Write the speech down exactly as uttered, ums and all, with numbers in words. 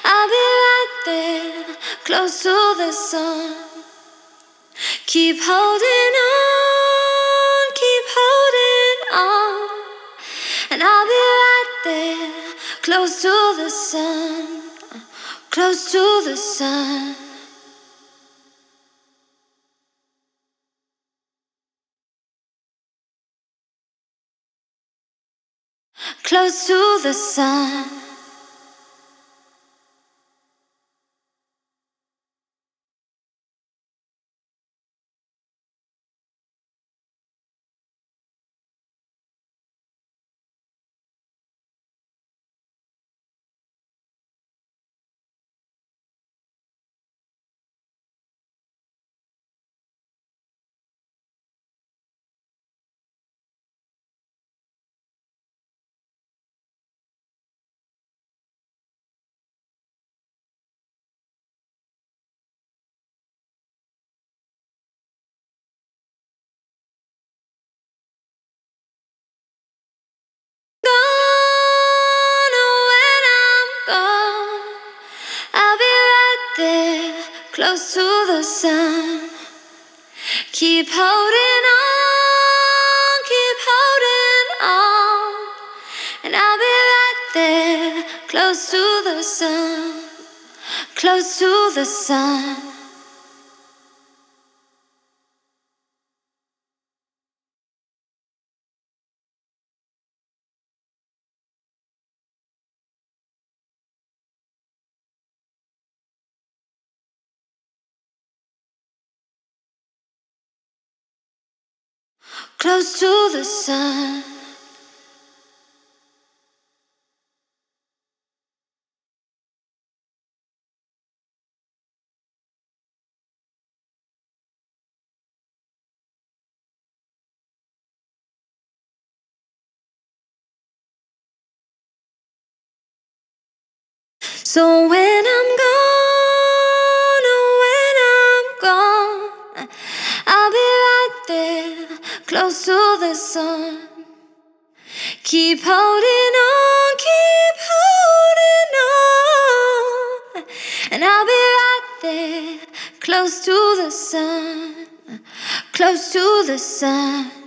I'll be right there, close to the sun. Keep holding on, keep holding on. And I'll be right there, close to the sun, close to the sun. Close to the sun. Close to the sun. Keep holding on, keep holding on. And I'll be right there, close to the sun, close to the sun. Close to the sun. So when I'm gone, oh when I'm gone, I'll be right there, close to the sun. Keep holding on, keep holding on. And I'll be right there, close to the sun, close to the sun.